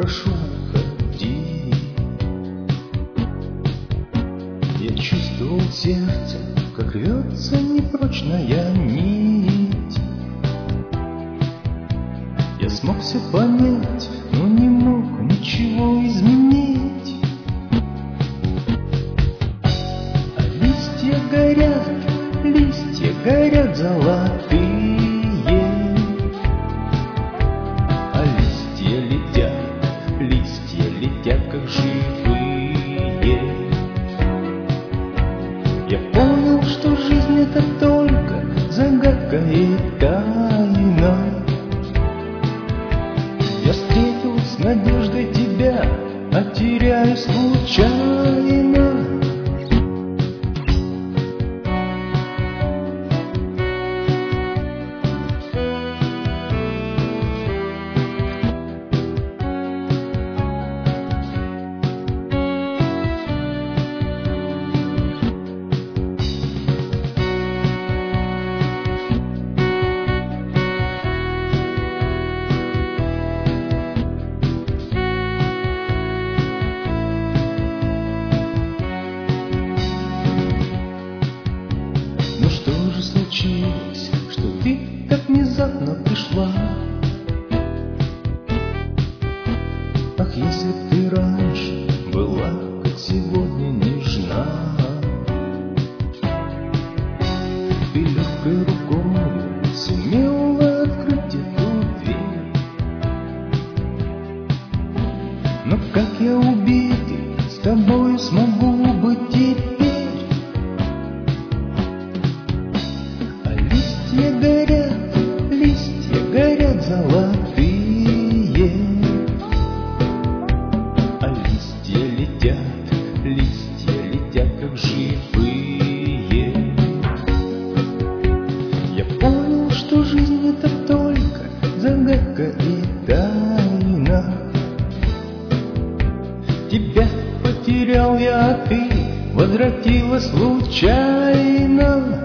прошу, уходи. Я чувствовал сердцем, как рвется непрочная нить. Я смог все понять, но не мог ничего изменить. А листья горят золотые, а листья летят как живые. Я понял, что жизнь это только загадка и тайна. Я встретил с надеждой тебя, а теряю случайно. Ну что же случилось, что ты так внезапно пришла? Ах, если б ты раньше была, как сегодня, нежна. Ты легкой рукой сумела открыть эту дверь. Но как я убитый с тобой смогу быть теперь? Листья горят золотые, а листья летят как живые. Я понял, что жизнь это только загадка и тайна. Тебя потерял я, а ты возвратилась случайно.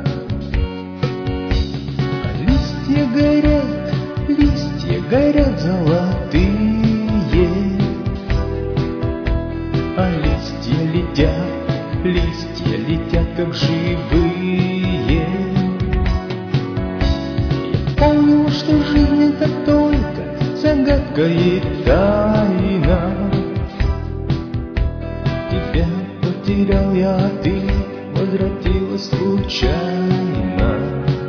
Листья горят золотые, а листья летят как живые. Я понял, что жизнь это только загадка и тайна. Тебя потерял я, а ты возвратилась случайно.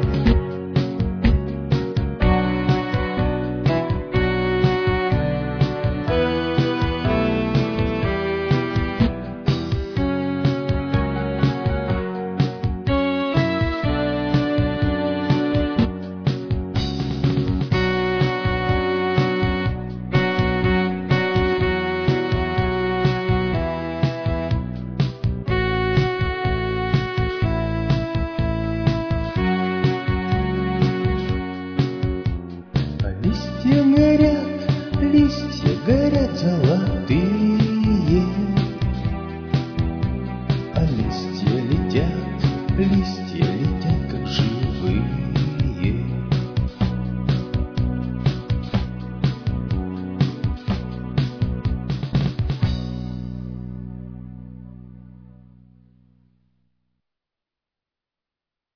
Листья горят золотые, а листья